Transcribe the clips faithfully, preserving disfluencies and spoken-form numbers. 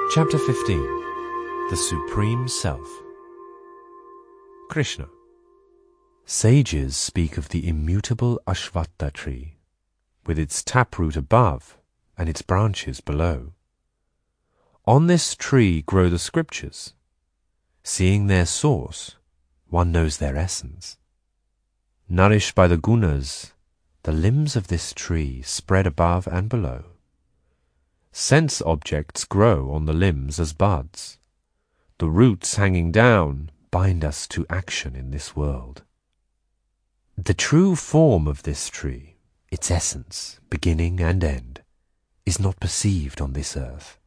Chapter fifteen. The Supreme Self. Krishna. Sages speak of the immutable Ashvattha tree, with its taproot above and its branches below. On this tree grow the scriptures. Seeing their source, one knows their essence. Nourished by the gunas, the limbs of this tree spread above and below. Sense objects grow on the limbs as buds. The roots hanging down bind us to action in this world. The true form of this tree, its essence, beginning and end, is not perceived on this earth.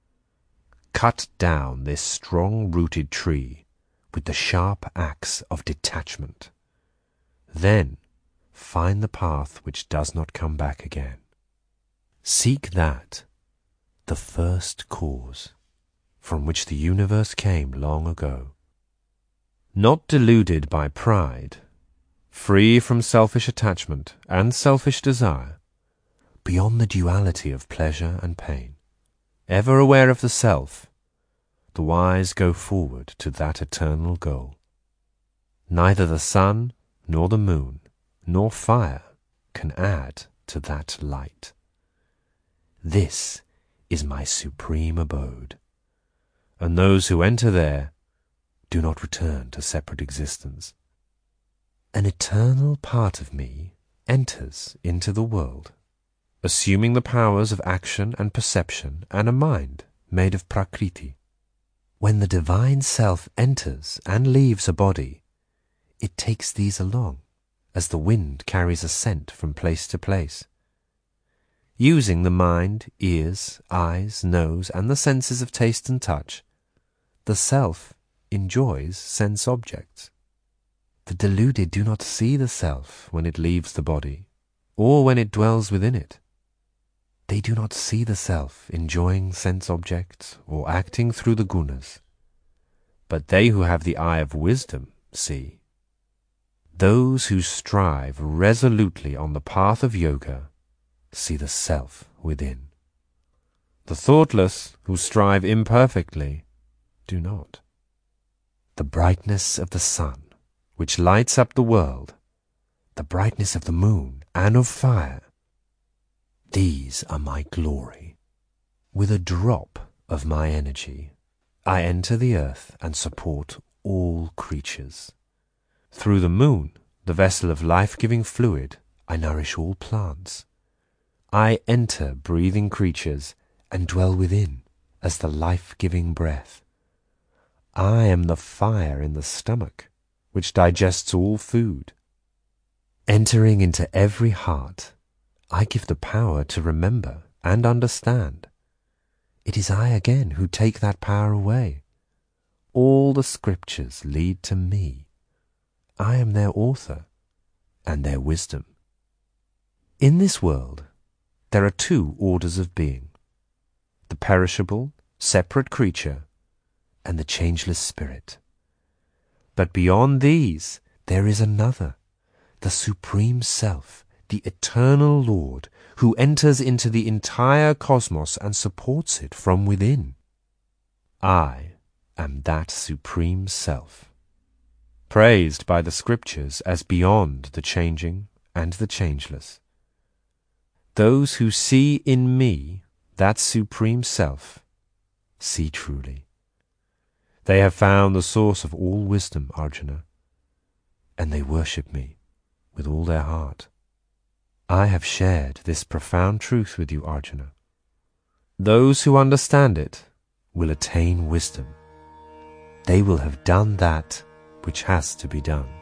Cut down this strong-rooted tree with the sharp axe of detachment. Then find the path which does not come back again. Seek that, the first cause, from which the universe came long ago. Not deluded by pride, free from selfish attachment and selfish desire, beyond the duality of pleasure and pain, ever aware of the self, the wise go forward to that eternal goal. Neither the sun, nor the moon, nor fire can add to that light. This is my supreme abode, and those who enter there do not return to separate existence. An eternal part of me enters into the world, assuming the powers of action and perception and a mind made of prakriti. When the divine self enters and leaves a body, it takes these along, as the wind carries a scent from place to place. Using the mind, ears, eyes, nose, and the senses of taste and touch, the self enjoys sense objects. The deluded do not see the self when it leaves the body, or when it dwells within it. They do not see the self enjoying sense objects or acting through the gunas. But they who have the eye of wisdom see. Those who strive resolutely on the path of yoga see the self within. The thoughtless who strive imperfectly do not. The brightness of the sun, which lights up the world, the brightness of the moon and of fire, these are my glory. With a drop of my energy, I enter the earth and support all creatures. Through the moon, the vessel of life-giving fluid, I nourish all plants. I enter breathing creatures and dwell within as the life-giving breath. I am the fire in the stomach, which digests all food. Entering into every heart, I give the power to remember and understand. It is I again who take that power away. All the scriptures lead to me. I am their author and their wisdom. In this world, there are two orders of being, the perishable, separate creature, and the changeless spirit. But beyond these, there is another, the Supreme Self, the Eternal Lord, who enters into the entire cosmos and supports it from within. I am that Supreme Self, praised by the scriptures as beyond the changing and the changeless. Those who see in me that Supreme Self see truly. They have found the source of all wisdom, Arjuna, and they worship me with all their heart. I have shared this profound truth with you, Arjuna. Those who understand it will attain wisdom. They will have done that which has to be done.